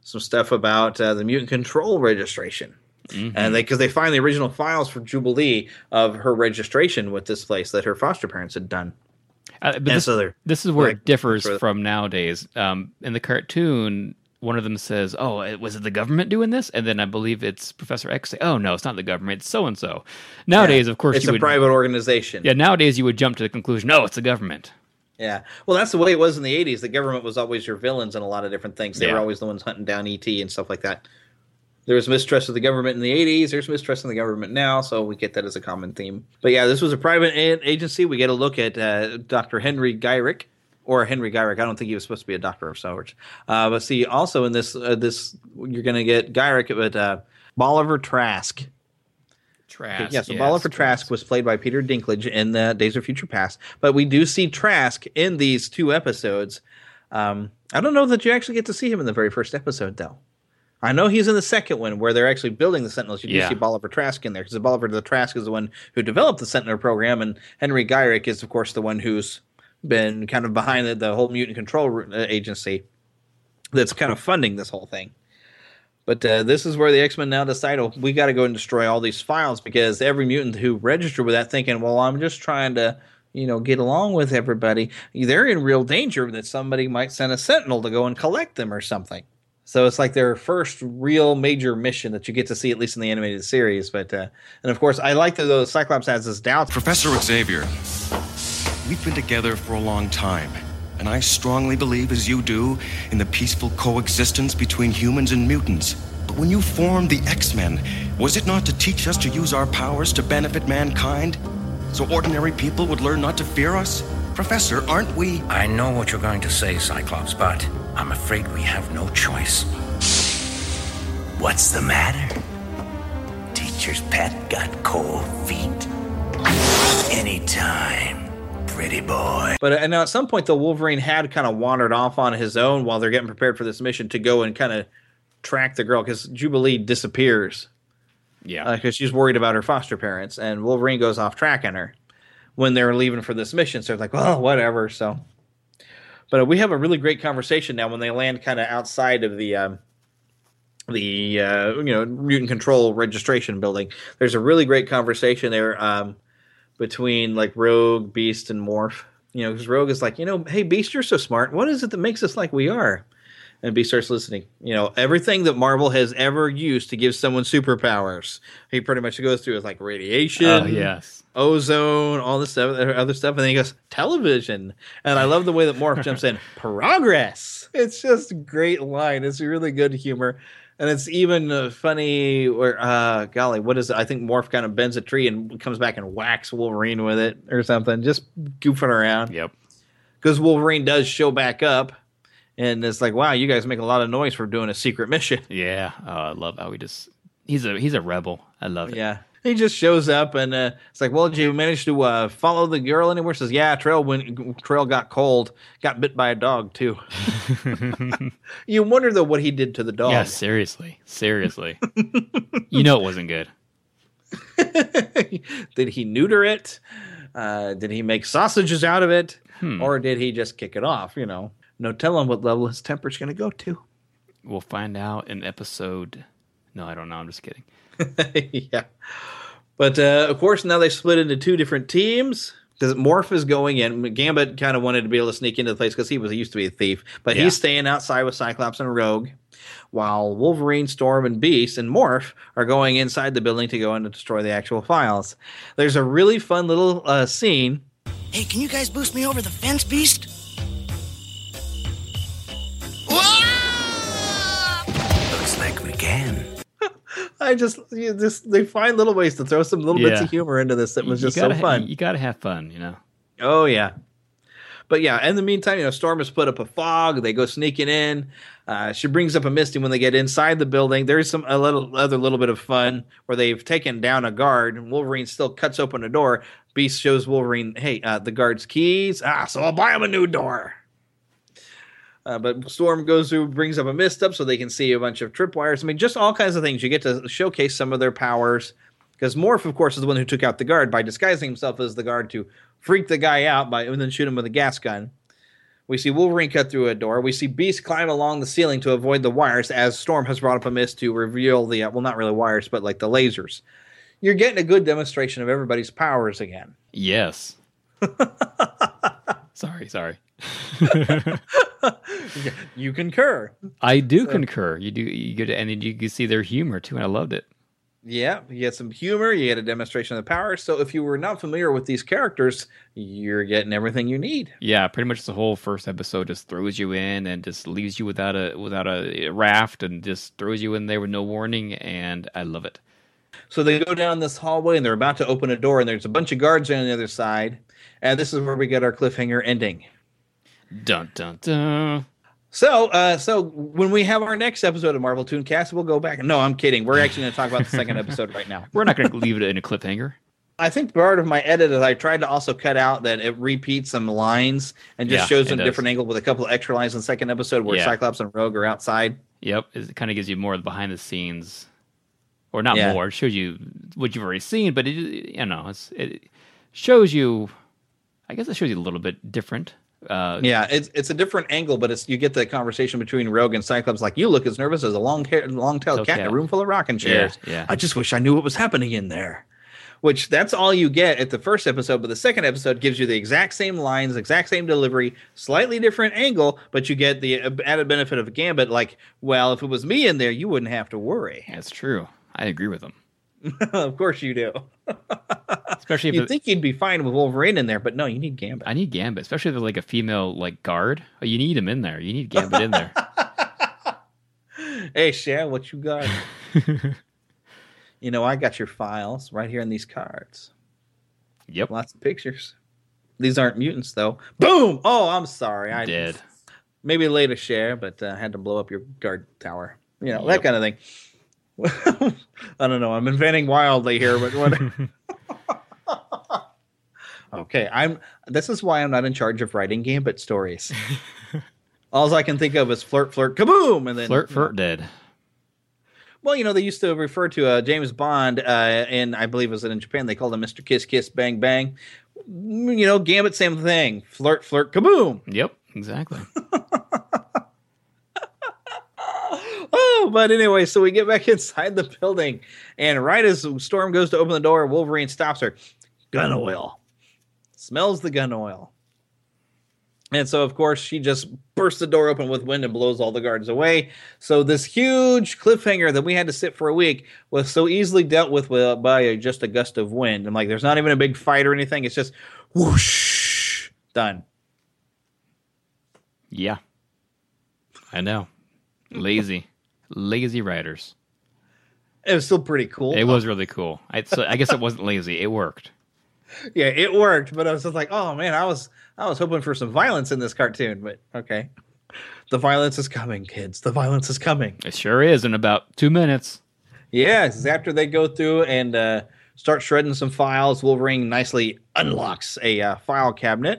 some stuff about the mutant control registration. Mm-hmm. And because they find the original files for Jubilee of her registration with this place that her foster parents had done. But this is where it differs from nowadays. In the cartoon, one of them says, "Oh, was it the government doing this?" And then I believe it's Professor X say, "Oh no, it's not the government. It's so and so." Nowadays, of course, it's a private organization. Yeah, nowadays you would jump to the conclusion, "No, it's the government." Yeah, well, that's the way it was in the 80s. The government was always your villains in a lot of different things. They were always the ones hunting down ET and stuff like that. There was mistrust of the government in the 80s. There's mistrust in the government now, so we get that as a common theme. But yeah, this was a private agency. We get a look at Dr. Henry Gyrick, or Henry Gyrick. I don't think he was supposed to be a doctor of sorts. But see, also in this you're going to get Gyrick, but Bolivar Trask. Trask. Yeah, so Bolivar Trask was played by Peter Dinklage in Days of Future Past. But we do see Trask in these 2 episodes. I don't know that you actually get to see him in the very first episode, though. I know he's in the second one where they're actually building the Sentinels. You do see Bolivar Trask in there because Bolivar Trask is the one who developed the Sentinel program, and Henry Gyrick is, of course, the one who's been kind of behind the whole mutant control agency that's kind of funding this whole thing. But this is where the X-Men now decide, we got to go and destroy all these files because every mutant who registered with that thinking, well, I'm just trying to, get along with everybody, they're in real danger that somebody might send a Sentinel to go and collect them or something. So it's like their first real major mission that you get to see, at least in the animated series. But and of course, I like that Cyclops has his doubts. Professor Xavier, we've been together for a long time, and I strongly believe, as you do, in the peaceful coexistence between humans and mutants. But when you formed the X-Men, was it not to teach us to use our powers to benefit mankind, so ordinary people would learn not to fear us? Professor, aren't we? I know what you're going to say, Cyclops, but I'm afraid we have no choice. What's the matter? Teacher's pet got cold feet? Anytime, pretty boy. But and now at some point, the Wolverine had kind of wandered off on his own while they're getting prepared for this mission to go and kind of track the girl because Jubilee disappears. Yeah. Because she's worried about her foster parents, and Wolverine goes off tracking her when they're leaving for this mission. So they're like, well, whatever. So, but we have a really great conversation now when they land kind of outside of the mutant control registration building. There's a really great conversation there between like Rogue, Beast, and Morph. Because Rogue is like, hey, Beast, you're so smart. What is it that makes us like we are? And Beast starts listening. Everything that Marvel has ever used to give someone superpowers, he pretty much goes through is like radiation, ozone, all this stuff, other stuff, and then he goes television. And I love the way that Morph jumps in. Progress. It's just a great line. It's really good humor, and it's even funny. Where golly, what is it? I think Morph kind of bends a tree and comes back and whacks Wolverine with it or something, just goofing around. Yep. Because Wolverine does show back up. And it's like, wow, you guys make a lot of noise for doing a secret mission. Yeah, I love how he's a rebel. I love it. Yeah, he just shows up and it's like, well, did you manage to follow the girl anywhere? Says, yeah, Trail got cold, got bit by a dog too. You wonder though what he did to the dog. Yeah, seriously. It wasn't good. Did he neuter it? Did he make sausages out of it? Or did he just kick it off? No telling what level his temper's going to go to. We'll find out in episode... No, I don't know. I'm just kidding. Yeah. But, of course, now they split into 2 different teams. Because Morph is going in. Gambit kind of wanted to be able to sneak into the place because he used to be a thief. But he's staying outside with Cyclops and Rogue. While Wolverine, Storm, and Beast and Morph are going inside the building to go in and destroy the actual files. There's a really fun little scene. Hey, can you guys boost me over the fence, Beast? Looks like we can. They find little ways to throw some little bits of humor into this that was just so fun. You gotta have fun, Oh yeah. But yeah, in the meantime, Storm has put up a fog. They go sneaking in. She brings up a Misty when they get inside the building. There's a little bit of fun where they've taken down a guard, and Wolverine still cuts open a door. Beast shows Wolverine, hey, the guard's keys. So I'll buy him a new door. But Storm goes through, brings up a mist up so they can see a bunch of tripwires. I mean, just all kinds of things. You get to showcase some of their powers. Because Morph, of course, is the one who took out the guard by disguising himself as the guard to freak the guy out and then shoot him with a gas gun. We see Wolverine cut through a door. We see Beast climb along the ceiling to avoid the wires, as Storm has brought up a mist to reveal the, well, not really wires, but like the lasers. You're getting a good demonstration of everybody's powers again. Yes. Sorry. You concur. I do concur. You do. You get, and you can see their humor too, and I loved it. Yeah, you get some humor. You get a demonstration of the power. So if you were not familiar with these characters, you're getting everything you need. Yeah, pretty much the whole first episode just throws you in and just leaves you without a raft and just throws you in there with no warning, and I love it. So they go down this hallway and they're about to open a door, and there's a bunch of guards on the other side, and this is where we get our cliffhanger ending. Dun dun dun. So when we have our next episode of Marvel Tooncast, we'll go back. No, I'm kidding. We're actually going to talk about the second episode right now. We're not going to leave it in a cliffhanger. I think part of my edit is I tried to also cut out that it repeats some lines and just shows them a different angle with a couple of extra lines in the second episode where Cyclops and Rogue are outside. Yep, it kind of gives you more of the behind the scenes, or not more. It shows you what you've already seen, but it shows you. I guess it shows you a little bit different. It's a different angle, but you get the conversation between Rogue and Cyclops. Like, you look as nervous as a long-tailed cat in a room full of rocking chairs. Yeah. I just wish I knew what was happening in there. Which that's all you get at the first episode, but the second episode gives you the exact same lines, exact same delivery, slightly different angle, but you get the added benefit of a Gambit. Like, well, if it was me in there, you wouldn't have to worry. That's true. I agree with him. Of course you do. Especially if you'd think you'd be fine with Wolverine in there, but no, you need Gambit. I need Gambit, especially if they're like a female guard. Oh, you need him in there. You need Gambit in there. Hey, Shan, what you got? I got your files right here in these cards. Yep. Lots of pictures. These aren't mutants, though. Boom! Oh, I'm sorry. I did. Maybe later share, but I had to blow up your guard tower. That kind of thing. I don't know. I'm inventing wildly here, but what? Okay, this is why I'm not in charge of writing Gambit stories. All I can think of is flirt, kaboom, and then flirt dead. Well, they used to refer to James Bond, and I believe it was in Japan. They called him Mr. Kiss, Kiss, Bang, Bang. Gambit, same thing. Flirt, kaboom. Yep, exactly. Oh, but anyway, so we get back inside the building, and right as Storm goes to open the door, Wolverine stops her. Gun oil. Smells the gun oil. And so, of course, she just bursts the door open with wind and blows all the guards away. So this huge cliffhanger that we had to sit for a week was so easily dealt with by just a gust of wind. And there's not even a big fight or anything. It's just whoosh, done. Yeah, I know. Lazy writers. It was still pretty cool. It was really cool. I guess it wasn't lazy. It worked. Yeah, it worked, but I was just like, oh man, I was hoping for some violence in this cartoon, but okay. The violence is coming, kids. The violence is coming. It sure is in about 2 minutes. Yes, after they go through and start shredding some files, Wolverine nicely unlocks a file cabinet.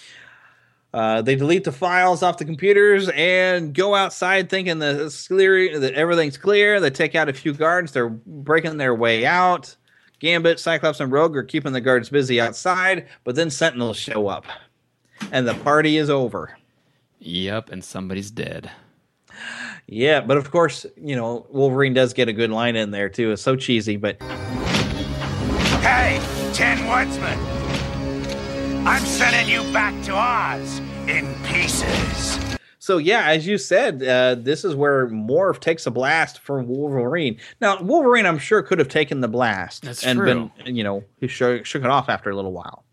They delete the files off the computers and go outside thinking that everything's clear. They take out a few guards. They're breaking their way out. Gambit, Cyclops, and Rogue are keeping the guards busy outside, but then Sentinels show up, and the party is over. Yep, and somebody's dead. Yeah, but of course, Wolverine does get a good line in there, too. It's so cheesy, but... Hey, Tin Woodsman! I'm sending you back to Oz in pieces. So, yeah, as you said, this is where Morph takes a blast for Wolverine. Now, Wolverine, I'm sure, could have taken the blast. That's and true. Been, he shook it off after a little while.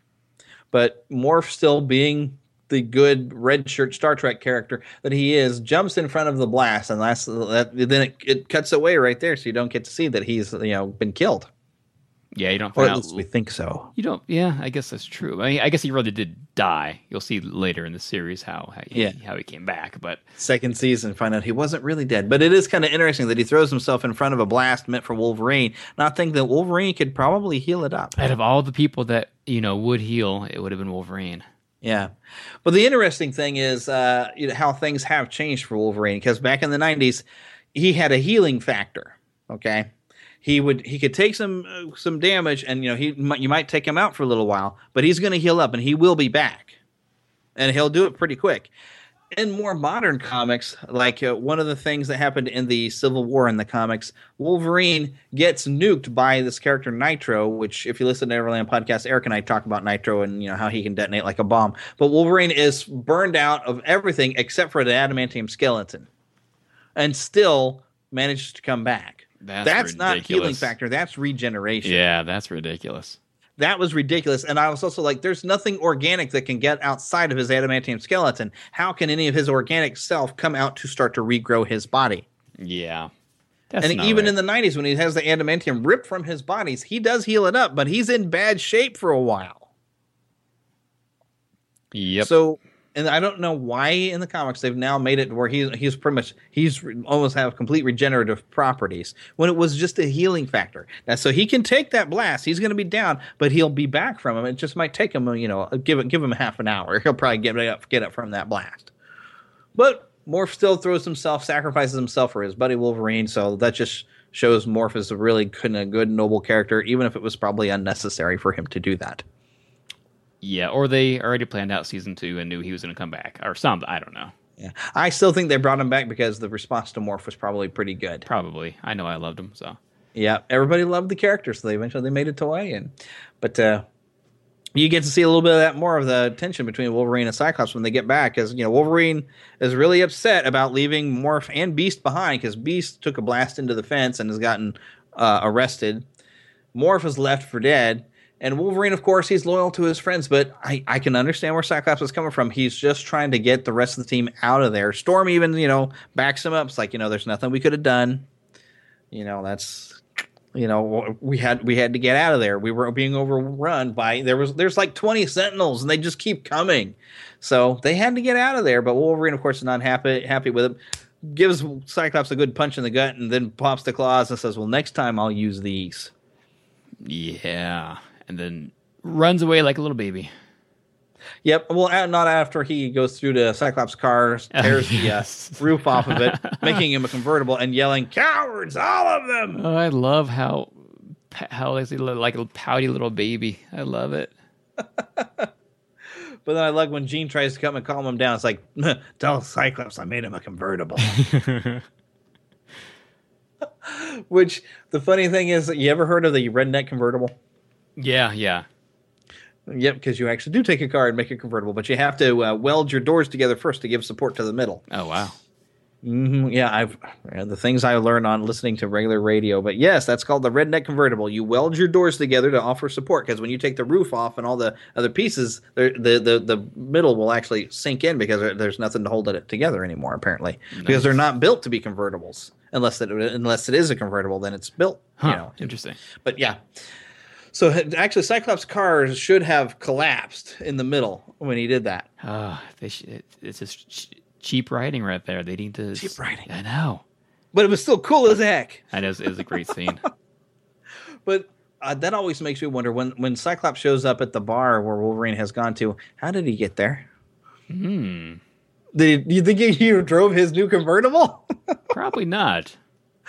But Morph, still being the good red shirt Star Trek character that he is, jumps in front of the blast, and then it cuts away right there, so you don't get to see that he's been killed. Yeah, you don't. Or at least we think so. You don't. Yeah, I guess that's true. I mean, I guess he really did die. You'll see later in the series how he came back. But second season, find out he wasn't really dead. But it is kind of interesting that he throws himself in front of a blast meant for Wolverine, not thinking that Wolverine could probably heal it up. Out of all the people that would heal, it would have been Wolverine. Yeah, but the interesting thing is how things have changed for Wolverine, because back in the 90s, he had a healing factor. Okay. He could take some damage, and you might take him out for a little while, but he's going to heal up, and he will be back. and he'll do it pretty quick. In more modern comics, like one of the things that happened in the Civil War in the comics, Wolverine gets nuked by this character Nitro, which if you listen to Neverland podcast, Eric and I talk about Nitro and how he can detonate like a bomb. But Wolverine is burned out of everything except for the adamantium skeleton and still manages to come back. That's not healing factor. That's regeneration. Yeah, that's ridiculous. That was ridiculous. And I was also like, there's nothing organic that can get outside of his adamantium skeleton. How can any of his organic self come out to start to regrow his body? Yeah. And even in the 90s, when he has the adamantium ripped from his bodies, he does heal it up, but he's in bad shape for a while. Yep. So, and I don't know why in the comics they've now made it where he's almost have complete regenerative properties when it was just a healing factor. Now, so he can take that blast. He's going to be down, but he'll be back from him. It just might take him, give him half an hour. He'll probably get up from that blast. But Morph still sacrifices himself for his buddy Wolverine. So that just shows Morph is a really good, noble character, even if it was probably unnecessary for him to do that. Yeah, or they already planned out season 2 and knew he was going to come back, or something. I don't know. Yeah, I still think they brought him back because the response to Morph was probably pretty good. Probably. I know I loved him, so. Yeah, everybody loved the character, so they made it to Toei. But you get to see a little bit of that more of the tension between Wolverine and Cyclops when they get back, because Wolverine is really upset about leaving Morph and Beast behind, because Beast took a blast into the fence and has gotten arrested. Morph is left for dead. And Wolverine, of course, he's loyal to his friends, but I can understand where Cyclops is coming from. He's just trying to get the rest of the team out of there. Storm even, backs him up. It's like, there's nothing we could have done. That's, we had to get out of there. We were being overrun by, there's like 20 Sentinels, and they just keep coming. So they had to get out of there, but Wolverine, of course, is not happy with it. Gives Cyclops a good punch in the gut, and then pops the claws and says, well, next time I'll use these. Yeah. And then runs away like a little baby. Yep. Well, not after he goes through the Cyclops car, tears the roof off of it, making him a convertible, and yelling, "Cowards, all of them!" Oh, I love how they look like a pouty little baby. I love it. But then I like when Jean tries to come and calm him down. It's like, tell Cyclops I made him a convertible. Which, the funny thing is, you ever heard of the redneck convertible? Yeah. Yep, because you actually do take a car and make it convertible, but you have to weld your doors together first to give support to the middle. Oh, wow. Mm-hmm. Yeah, the things I learned on listening to regular radio. But yes, that's called the redneck convertible. You weld your doors together to offer support, because when you take the roof off and all the other pieces, the middle will actually sink in because there's nothing to hold it together anymore, apparently. Nice. Because they're not built to be convertibles. Unless it is a convertible, then it's built. Interesting. But yeah. So actually, Cyclops' cars should have collapsed in the middle when he did that. It's just cheap writing right there. They need to cheap writing. I know, but it was still cool as heck. I know, it was a great scene. But that always makes me wonder when Cyclops shows up at the bar where Wolverine has gone to. How did he get there? Do you think he drove his new convertible? Probably not.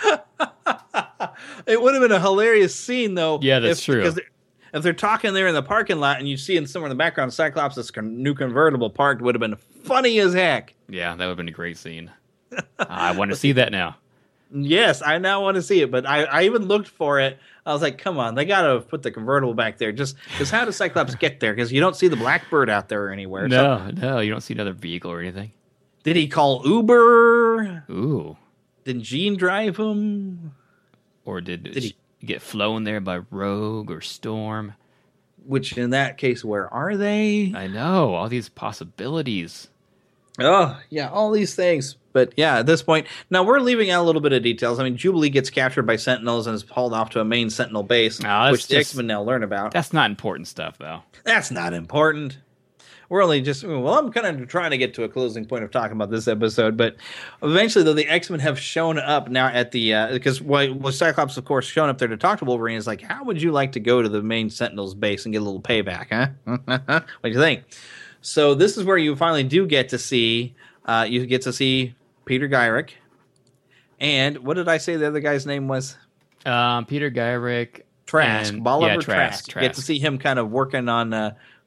It would have been a hilarious scene, though. Yeah, that's true. Because if they're talking there in the parking lot and you see somewhere in the background Cyclops' new convertible parked, would have been funny as heck. Yeah, that would have been a great scene. I want to see that now. Yes, I now want to see it, but I even looked for it. I was like, come on, they got to put the convertible back there. Just because how does Cyclops get there? Because you don't see the Blackbird out there anywhere. No, you don't see another vehicle or anything. Did he call Uber? Ooh. Did Jean drive him? Or did he get flown there by Rogue or Storm? Which, in that case, where are they? I know, all these possibilities. Oh, yeah, all these things. But yeah, at this point, now we're leaving out a little bit of details. I mean, Jubilee gets captured by Sentinels and is hauled off to a main Sentinel base, which the X-Men now learn about. That's not important stuff, though. That's not important. We're only I'm kind of trying to get to a closing point of talking about this episode, but eventually, though, the X-Men have shown up now at the, because Cyclops, of course, shown up there to talk to Wolverine is like, how would you like to go to the main Sentinels base and get a little payback, huh? What do you think? So this is where you finally do get to see, Peter Gyrich, and what did I say the other guy's name was? Peter Gyrich. Trask. Bolivar Trask. You get to see him kind of working on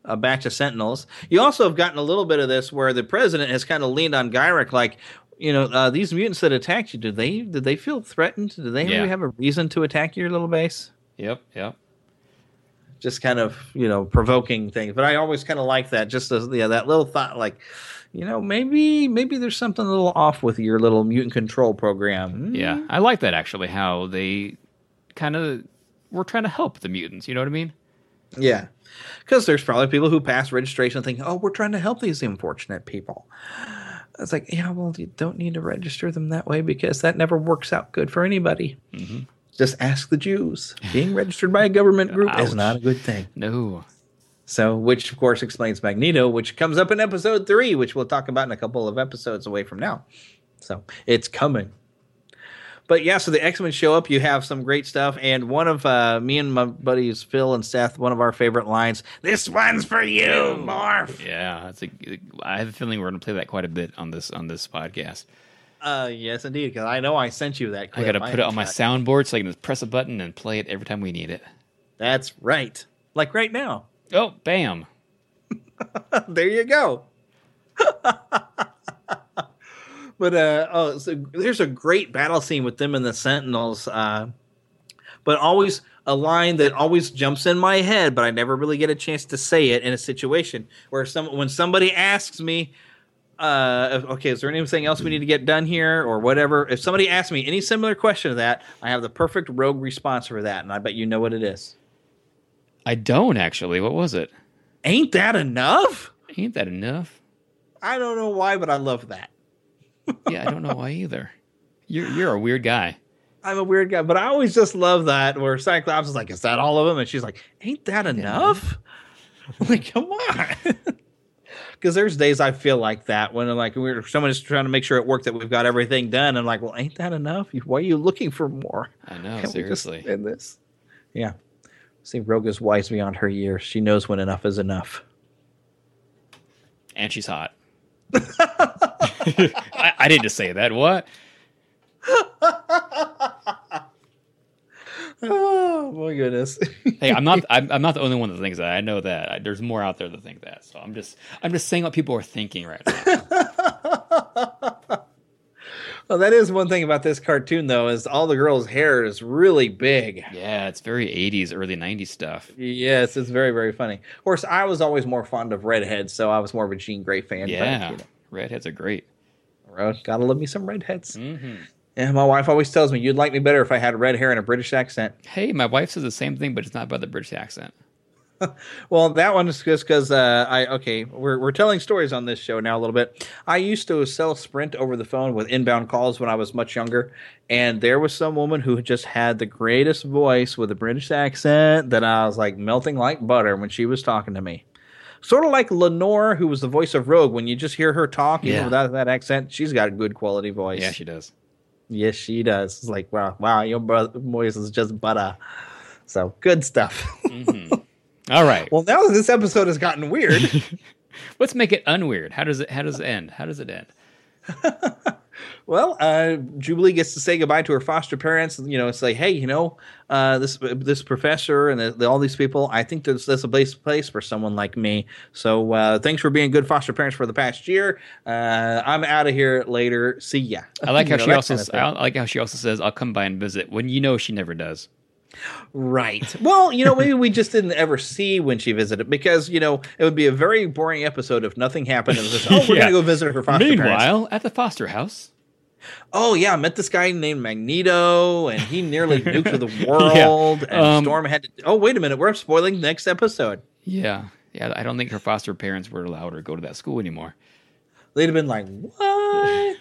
a batch of Sentinels. You also have gotten a little bit of this where the president has kind of leaned on Gyrich, like, these mutants that attacked you, did they feel threatened? Did they really have a reason to attack your little base? Yep. Just kind of, provoking things. But I always kind of like that, just as that little thought, like, maybe there's something a little off with your little mutant control program. Yeah, I like that, actually, how they kind of were trying to help the mutants, you know what I mean? Yeah, because there's probably people who pass registration thinking, oh, we're trying to help these unfortunate people. It's like, yeah, well, you don't need to register them that way because that never works out good for anybody. Mm-hmm. Just ask the Jews. Being registered by a government group is not a good thing. No. So, which of course explains Magneto, which comes up in episode 3, which we'll talk about in a couple of episodes away from now. So, it's coming. But yeah, so the X-Men show up. You have some great stuff. And one of me and my buddies, Phil and Seth, one of our favorite lines, "This one's for you, Morph." Yeah, I have a feeling we're going to play that quite a bit on this podcast. Yes, indeed, because I know I sent you that clip. I got to put it on my soundboard so I can just press a button and play it every time we need it. That's right. Like right now. Oh, bam. There you go. But so there's a great battle scene with them and the Sentinels. But always a line that always jumps in my head, but I never really get a chance to say it in a situation where when somebody asks me, okay, is there anything else we need to get done here or whatever? If somebody asks me any similar question to that, I have the perfect rogue response for that, and I bet you know what it is. I don't, actually. What was it? Ain't that enough? Ain't that enough? I don't know why, but I love that. Yeah, I don't know why either. You're a weird guy. I'm a weird guy, but I always just love that where Cyclops is like, "Is that all of them?" And she's like, "Ain't that enough?" I'm like, come on. Because there's days I feel like that when someone's trying to make sure at work that we've got everything done. I'm like, well, ain't that enough? Why are you looking for more? I know, Can't seriously. We just end this? Yeah. See, Rogue is wise beyond her years. She knows when enough is enough. And she's hot. I didn't just say that. What? Oh my goodness! Hey, I'm not the only one that thinks that. I know that. There's more out there that think that. So I'm just saying what people are thinking right now. Well, that is one thing about this cartoon, though, is all the girls' hair is really big. Yeah, it's very 80s, early 90s stuff. Yes, it's very, very funny. Of course, I was always more fond of redheads, so I was more of a Jean Grey fan. Yeah, redheads are great. Gotta love me some redheads. Mm-hmm. And my wife always tells me, you'd like me better if I had red hair and a British accent. Hey, my wife says the same thing, but it's not about the British accent. Well, that one is just because we're telling stories on this show now a little bit. I used to sell Sprint over the phone with inbound calls when I was much younger, and there was some woman who just had the greatest voice with a British accent that I was like melting like butter when she was talking to me. Sort of like Lenore, who was the voice of Rogue. When you just hear her talk, even without that accent, she's got a good quality voice. Yeah, she does. Yes, she does. It's like, wow, your voice is just butter. So, good stuff. Mm-hmm. All right. Well, now that this episode has gotten weird, let's make it unweird. How does it end? How does it end? Well, Jubilee gets to say goodbye to her foster parents. Say, hey, this professor and all these people, I think that's a place for someone like me. So thanks for being good foster parents for the past year. I'm out of here later. See ya. I like how I like how she also says, I'll come by and visit, when she never does. Right. Well, maybe we just didn't ever see when she visited because, it would be a very boring episode if nothing happened. It was just, we're going to go visit her foster parents. Meanwhile, at the foster house. Oh, yeah. I met this guy named Magneto, and he nearly nuked the world. And Storm had to... Oh, wait a minute. We're spoiling next episode. Yeah. Yeah, I don't think her foster parents were allowed her to go to that school anymore. They'd have been like, what?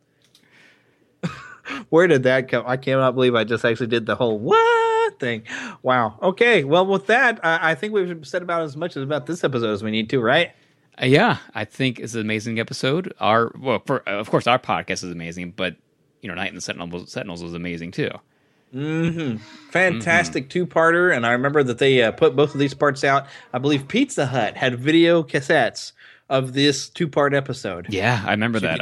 Where did that come? I cannot believe I just actually did the whole what thing. Wow. Okay. Well, with that, I think we've said about as much about this episode as we need to, right? Yeah, I think it's an amazing episode. Of course, our podcast is amazing, but Night in the Sentinels was amazing too. Mm-hmm. Fantastic two-parter, and I remember that they put both of these parts out. I believe Pizza Hut had video cassettes of this two-part episode. Yeah, I remember that.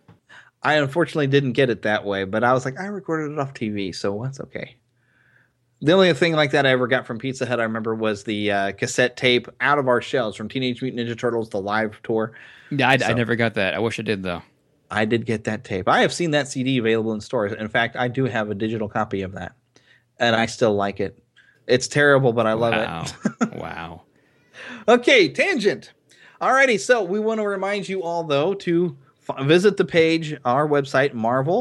I unfortunately didn't get it that way, but I was like, I recorded it off TV, so that's okay. The only thing like that I ever got from Pizza Hut, I remember, was the cassette tape out of our shelves from Teenage Mutant Ninja Turtles, the live tour. Yeah, I never got that. I wish I did, though. I did get that tape. I have seen that CD available in stores. In fact, I do have a digital copy of that, and I still like it. It's terrible, but I love it. Wow. Okay, tangent. Alrighty, so we want to remind you all, though, to visit the page, our website,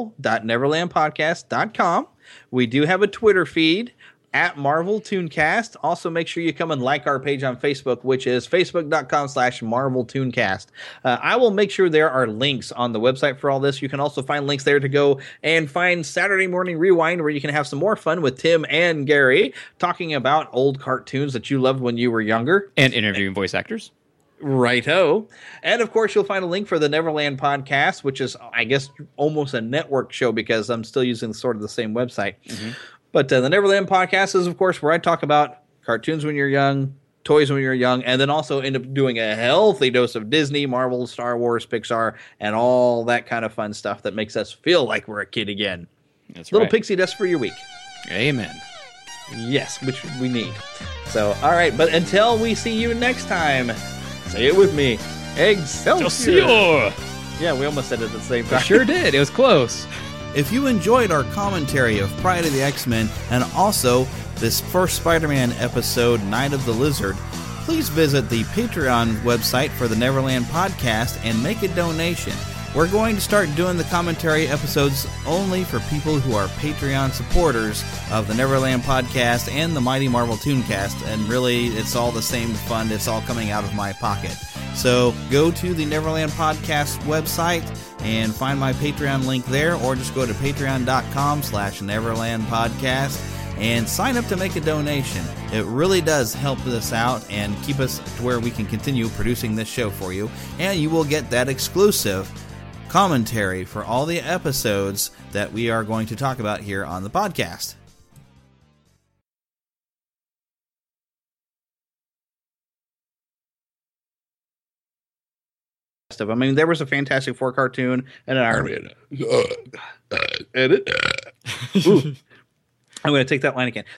marvel.neverlandpodcast.com. We do have a Twitter feed at Marvel Tooncast. Also, make sure you come and like our page on Facebook, which is facebook.com/Marvel Tooncast. I will make sure there are links on the website for all this. You can also find links there to go and find Saturday Morning Rewind, where you can have some more fun with Tim and Gary talking about old cartoons that you loved when you were younger. And interviewing voice actors. Righto. And of course, you'll find a link for the Neverland Podcast, which is, I guess, almost a network show because I'm still using sort of the same website. Mm-hmm. But the Neverland Podcast is, of course, where I talk about cartoons when you're young, toys when you're young, and then also end up doing a healthy dose of Disney, Marvel, Star Wars, Pixar, and all that kind of fun stuff that makes us feel like we're a kid again. That's Little right. pixie dust for your week. Amen. Yes, which we need. So, all right, but until we see you next time, say it with me. Excelsior! Yeah, we almost said it at the same time. We sure did. It was close. If you enjoyed our commentary of Pride of the X-Men and also this first Spider-Man episode, Night of the Lizard, please visit the Patreon website for the Neverland Podcast and make a donation. We're going to start doing the commentary episodes only for people who are Patreon supporters of the Neverland Podcast and the Mighty Marvel Tooncast, and really, it's all the same fund. It's all coming out of my pocket. So go to the Neverland Podcast website and find my Patreon link there, or just go to patreon.com/Neverland Podcast and sign up to make a donation. It really does help us out and keep us to where we can continue producing this show for you, and you will get that exclusive commentary for all the episodes that we are going to talk about here on the podcast. I mean, there was a Fantastic Four cartoon and an Iron Man. Edit. Ooh. I'm going to take that line again.